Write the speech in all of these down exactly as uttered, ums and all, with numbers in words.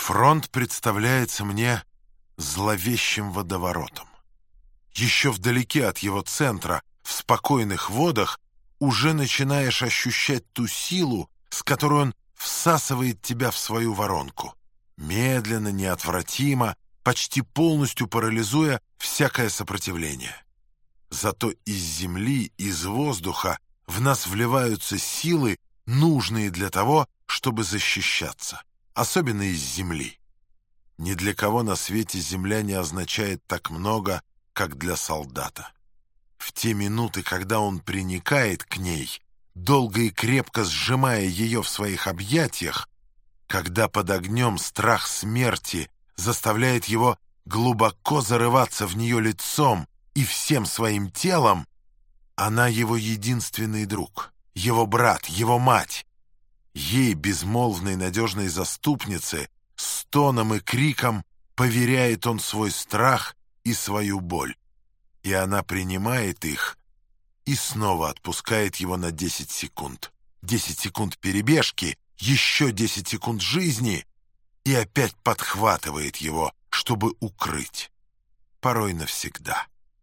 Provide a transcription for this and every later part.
Фронт представляется мне зловещим водоворотом. Еще вдалеке от его центра, в спокойных водах, уже начинаешь ощущать ту силу, с которой он всасывает тебя в свою воронку. Медленно, неотвратимо, почти полностью парализуя всякое сопротивление. Зато из земли, из воздуха в нас вливаются силы, нужные для того, чтобы защищаться. Особенно из земли. Ни для кого на свете земля не означает так много, как для солдата. В те минуты, когда он приникает к ней, долго и крепко сжимая ее в своих объятиях, когда под огнем страх смерти заставляет его глубоко зарываться в нее лицом и всем своим телом, она его единственный друг, его брат, его мать. Ей, безмолвной надежной заступнице, стоном и криком поверяет он свой страх и свою боль. И она принимает их и снова отпускает его на десять секунд. Десять секунд перебежки, еще десять секунд жизни, и опять подхватывает его, чтобы укрыть. Порой навсегда.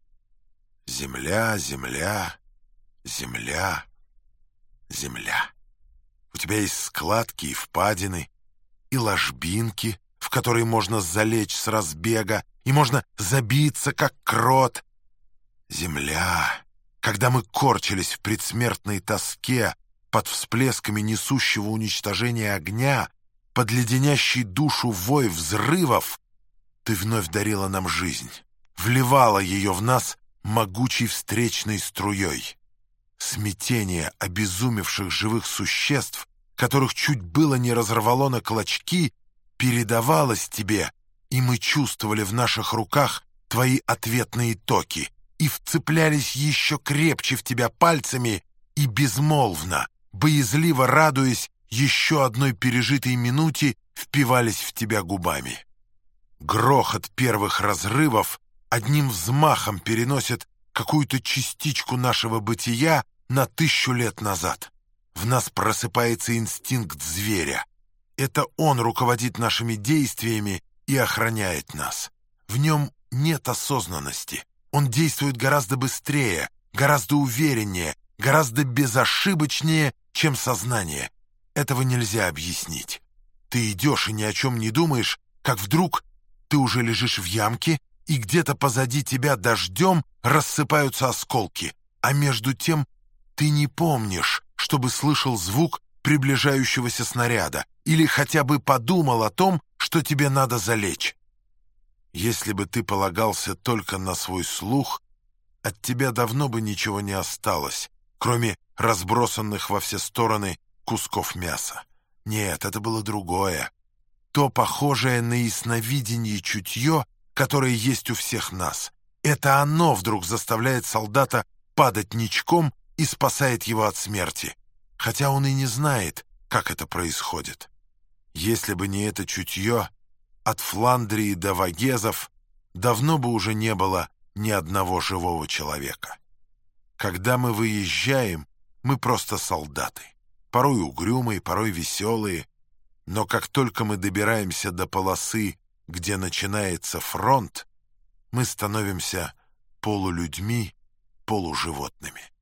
Земля, земля, земля, земля. У тебя есть складки и впадины, и ложбинки, в которые можно залечь с разбега, и можно забиться, как крот. Земля, когда мы корчились в предсмертной тоске под всплесками несущего уничтожения огня, под леденящей душу вой взрывов, ты вновь дарила нам жизнь, вливала ее в нас могучей встречной струей. Смятение обезумевших живых существ, которых чуть было не разорвало на клочки, передавалось тебе, и мы чувствовали в наших руках твои ответные токи и вцеплялись еще крепче в тебя пальцами и безмолвно, боязливо радуясь еще одной пережитой минуте, впивались в тебя губами. Грохот первых разрывов одним взмахом переносит какую-то частичку нашего бытия на тысячу лет назад. В нас просыпается инстинкт зверя. Это он руководит нашими действиями и охраняет нас. В нем нет осознанности. Он действует гораздо быстрее, гораздо увереннее, гораздо безошибочнее, чем сознание. Этого нельзя объяснить. Ты идешь и ни о чем не думаешь, как вдруг ты уже лежишь в ямке, и где-то позади тебя дождем рассыпаются осколки, а между тем ты не помнишь, чтобы слышал звук приближающегося снаряда или хотя бы подумал о том, что тебе надо залечь. Если бы ты полагался только на свой слух, от тебя давно бы ничего не осталось, кроме разбросанных во все стороны кусков мяса. Нет, это было другое. То похожее на ясновидение чутье, которое есть у всех нас. Это оно вдруг заставляет солдата падать ничком и спасает его от смерти, хотя он и не знает, как это происходит. Если бы не это чутье, от Фландрии до Вагезов давно бы уже не было ни одного живого человека. Когда мы выезжаем, мы просто солдаты, порой угрюмые, порой веселые, но как только мы добираемся до полосы, где начинается фронт, мы становимся полулюдьми, полуживотными.